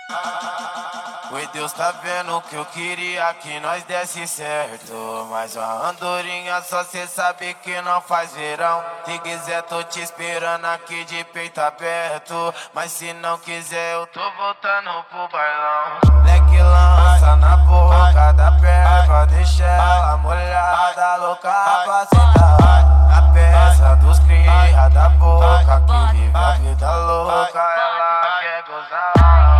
Oi, Deus tá vendo que eu queria que nós desse certo, mas uma andorinha só cê sabe que não faz verão. Se quiser tô te esperando aqui de peito aberto, mas se não quiser eu tô voltando pro bailão. Leque lança na boca da perna, deixa ela molhada, louca pra sentar. Na peça dos cria da boca, que vive a vida louca, ela quer gozar.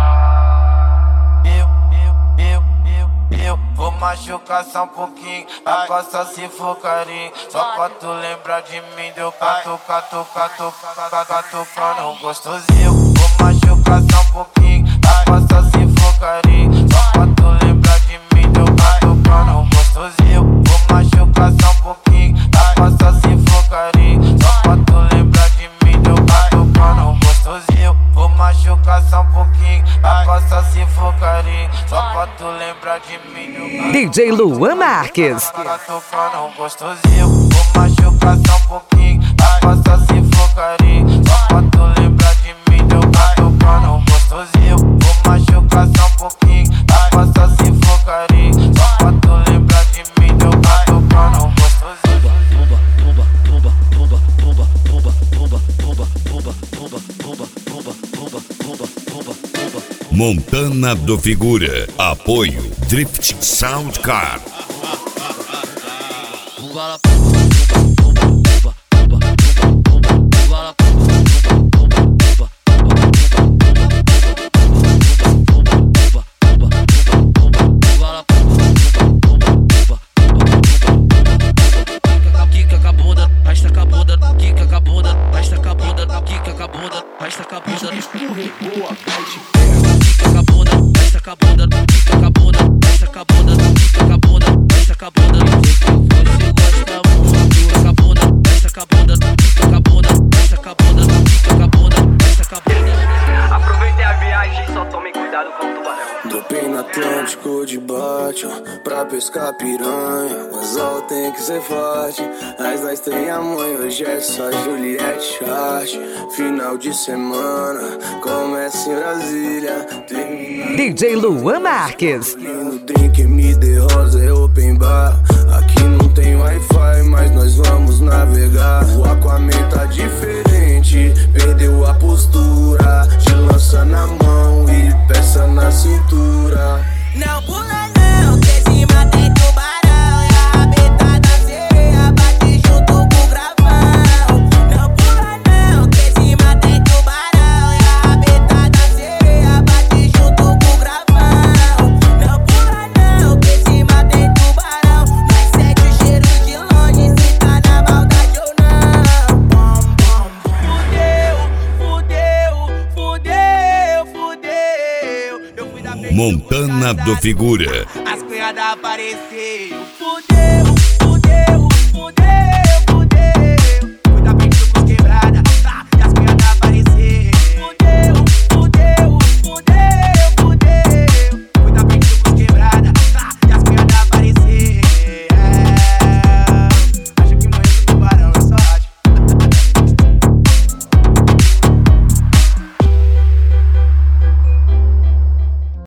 Eu vou machucar só um pouquinho, a costa se for carinho. Só pra tu lembrar de mim, deu catucando gostosinho. Vou machucar só um pouquinho, a costa se for carinho. Só pra tu lembrar de mim, deu catucando gostosinho. Vou machucar só um pouquinho, a costa se for carinho. Só pra tu lembrar de mim, deu catucando gostosinho. Vou machucar só um pouquinho, a costa se for carinho. Só pra tu lembrar de mim. DJ Luan Marques. Tá tocando gostosinho. Vou machucar só um pouquinho, a costa se for carinho. Só pra tu lembrar de mim, deu tá tocando gostosinho. Vou machucar só um pouquinho, a costa se for carinho. Só pra tu lembrar de mim, deu tá tocando gostosinho. Montana do Figura. Apoio Drift Sound Car. Aproveitei a viagem, só tome cuidado com o tubarão. Dropei no Atlântico de bote, pra pescar piranha. O anzol tem que ser forte. As nós tem a mãe, hoje é só Juliette Chart. Final de semana, começa em Brasília. DJ Luan Marques. No drink MD Rosa é open bar. Aqui não tem Wi-Fi, mas nós vamos navegar. O Aquaman tá diferente, perdeu a postura. De lança na mão e peça na cintura. Não pula não, que cima tem tubarão. E a rabeta da sereia bate junto com o gravão. Não pula não, que cima tem tubarão. E a rabeta da sereia bate junto com o gravão. Não pula não, que cima tem tubarão. Nós sente o cheiro de longe, se tá na maldade ou não. Fudeu. Eu fui da Montana do Figura. as cunhadas apareceu. Fudeu.